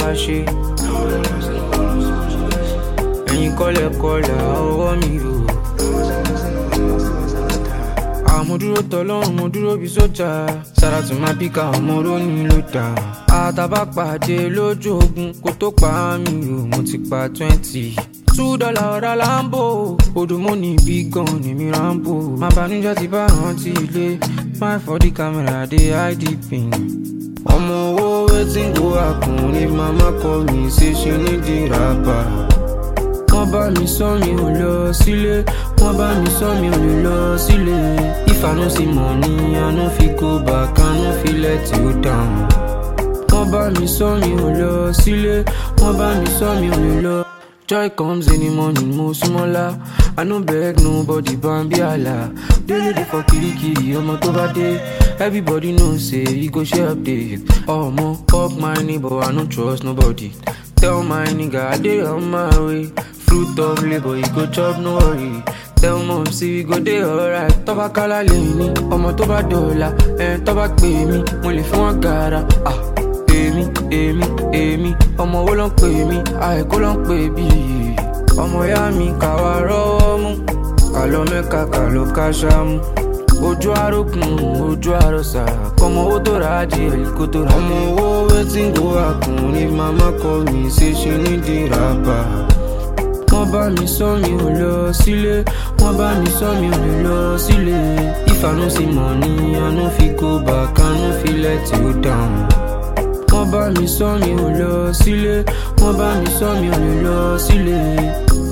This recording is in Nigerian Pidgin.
ṣe. Ẹ̀yin kọ́lẹ̀ ọwọ́ mi o. Mo dúró tọ́lọ́run, mo dúró bí sójà. Sára tún máa píkà ọmọ rónì ló dà. Àtàbà pàdé lójú ogun kó tó pa mí o, mo ti pa 20. $2 ọ̀rá Lambo, odò mo ní bí gan ni mi Rambo. Má banújẹ́ ti bá rántí ilé, smile for the camera dey hide the pain. Ọmọ owó wetin go happen if mama call me say she need the rapper. Wọ́n bá mi sọ mi ò lọ sílé, wọ́n bá mi sọ mi ò lè lọ sílé. If I no see money, I no fit go back, I no fit let you down. Wọ́n bá mi sọ mi ò lọ sílé, wọ́n bá mi sọ mi ò lè lọ. Joy comes in the morning, mo súnmọ́lá. I no beg nobody, Bambi Allah. Daily dey for kirikiri, ọmọ tó bá dé. Everybody know say he go share update. Ọmọ fuck my neighbor, I no trust nobody. Tell my nigga I dey on my way. Fruit of labor, he go chop, no worry. Tell mom see we go dey alright. Tó bá kálá lẹ́yìn ní ọmọ tó bá dọ̀la. Tó bá pè mí, mo lè fún wọn gàrà. Èmi, ọmọ wo ló ń pè mí? Àìkú ló ń pè bí. Ọmọ ìyá mi ká wá rọ́wọ́ mú. Ká lọ Mẹ́kà, ká lọ Káṣámú. Ojú àròkùn, ojú àròsà. Kọ́mọ owó tó ra adìẹ kó tó ra. Ọmọ owó wetin go happen if mama call me say she need the rapper. Wọ́n bá mi sọ mi ò lọ sílé, wọ́n bá mi sọ mi ò lè lọ sílé. If I no see money, I no fit go back, I no fit let you down. Wọ́n bá mi sọ mi ò lọ sílé, wọ́n bá mi sọ mi ò lè lọ sílé.